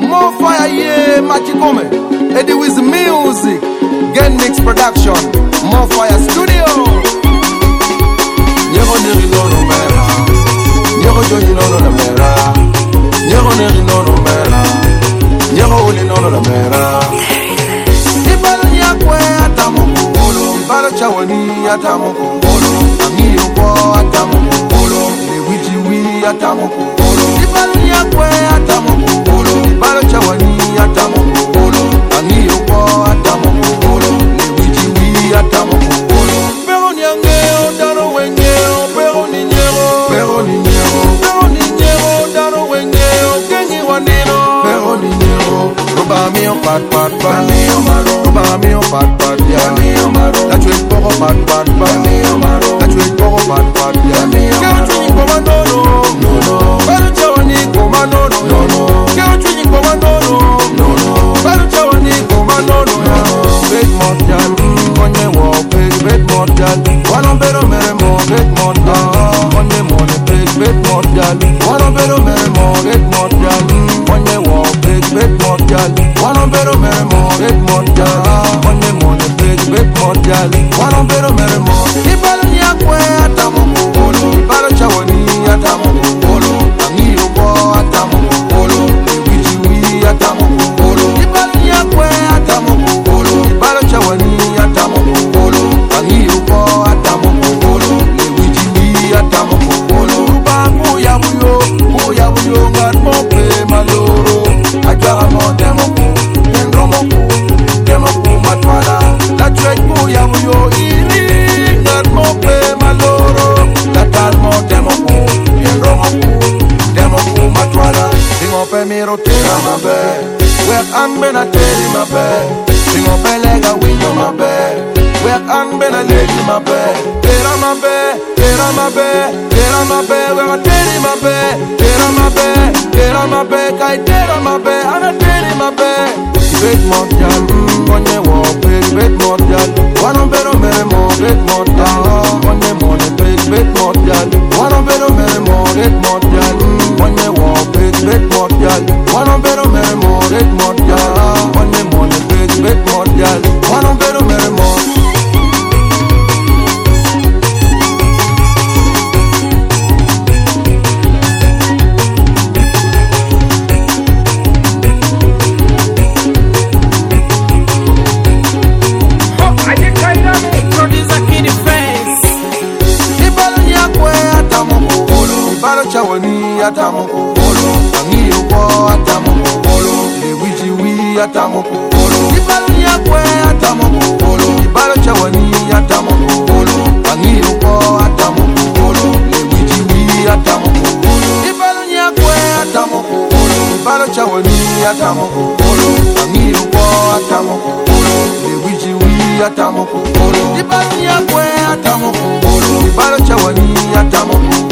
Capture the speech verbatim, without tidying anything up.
more fire, yeah, Machikome. Eddie with the music. Gen Mix Production. More fire studio. Nyero neri no no mera. Nyero joni no no na mera. Nyero neri no no mera. Nyero uli no no na mera. Ibalo nyakwe atamu kukolo. Ibalo chawani atamu kukolo. Amiyo po atamu kukolo. Lewichi wi atamu kukolo. Ibalo nyakwe atamu kukolo. Ibalo chawani atamu kukolo. Amiyo po atamu kukolo. Lewichi wi atamu kukolo. Pero nyangeo daro wengeo. Pero ninyero. Pero ninyero. Pero ninyero daro wengeo. Kengi wanino. Pero ninyero. Roba mio pat pat pat. Roba mio pat pat ya. La chue poro pat pat pat. La chue poro pat pat ya. Keo chuni komando no no no. Baru chawani komando no no no. Keo chuni komando no no no. Baru chawani komando no no. Big mortal, konye wo big big mortal. Wano bero mere mo big mortal. Konye mo ne big big mortal. Wano bero mere mo big mortal. Konye wo big big mortal. Wano bero mere mo big mortal. Konye mo ne big big mortal. Wano bero mere mo. Ibalo nyakwe atamu kukolo. Ibalo chawani atamu kukolo. Amiyo bo atamu kukolo. Lewichi wi atamu kukolo. Ibalo nyakwe atamu kukolo. Ibalo chawani atamu kukolo. Amiyo bo atamu kukolo. Lewichi wi atamu kukolo. Bangu ya buyo, buya buyo ngat mo pe maloro. Ajara mo demo ko, dendro mo ko, demo ko matwala. La chwe buya buyo iri ngat mo pe maloro. La tal mo demo ko, dendro mo ko, demo ko matwala. Singo pe miro tera mabe, wek an bena teri mabe. Singo pe lega winyo mabe, wek an bena legi mabe. Tera mabe, tera mabe, tera mabe, wek an teri mabe. Tera mabe, tera mabe, kai tera mabe, ana teri mabe. Big mortal, konye wo big big mortal. Wano bero mere mo big mortal. Konye mo ne big big mortal. Wano bero mere mo big mortal. Konye wo big big mortal. Wano bero mere mo big mortal. Konye mo ne big big mortal. Wano bero mere mo. Chawani atamu kukolo. Amiyo po atamu kukolo. Lewichi wi atamu kukolo. Ibalo nyakwe atamu kukolo. Ibalo chawani atamu kukolo. Amiyo po atamu kukolo. Lewichi wi atamu kukolo. Ibalo nyakwe atamu kukolo. Ibalo chawani atamu kukolo. Amiyo po atamu kukolo. Lewichi wi atamu kukolo. Ibalo nyakwe atamu kukolo. Ibalo chawani atamu kukolo.